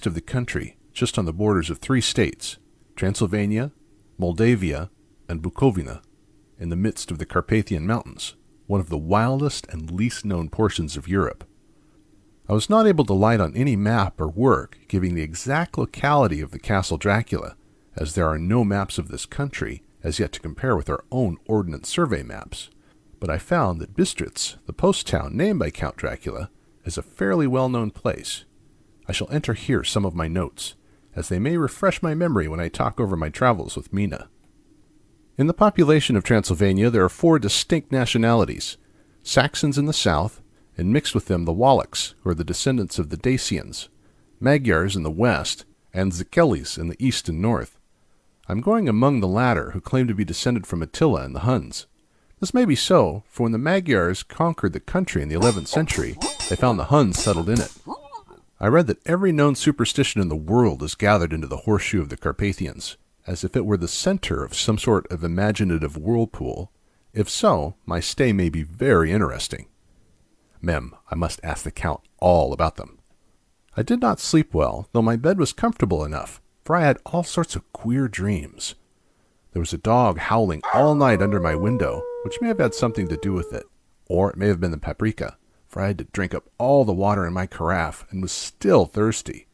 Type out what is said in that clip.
of the country, just on the borders of three states, Transylvania, Moldavia, and Bukovina, in the midst of the Carpathian Mountains, one of the wildest and least known portions of Europe. I was not able to light on any map or work giving the exact locality of the Castle Dracula, as there are no maps of this country as yet to compare with our own Ordnance Survey maps, but I found that Bistritz, the post town named by Count Dracula, is a fairly well-known place. I shall enter here some of my notes, as they may refresh my memory when I talk over my travels with Mina. In the population of Transylvania there are 4 distinct nationalities: Saxons in the south, and mixed with them the Wallachs, who are the descendants of the Dacians, Magyars in the west, and Zikelis in the east and north. I'm going among the latter, who claim to be descended from Attila and the Huns. This may be so, for when the Magyars conquered the country in the 11th century, they found the Huns settled in it. I read that every known superstition in the world is gathered into the horseshoe of the Carpathians, as if it were the center of some sort of imaginative whirlpool. If so, my stay may be very interesting. Mem, I must ask the Count all about them. I did not sleep well, though my bed was comfortable enough, for I had all sorts of queer dreams. There was a dog howling all night under my window, which may have had something to do with it, or it may have been the paprika, for I had to drink up all the water in my carafe and was still thirsty.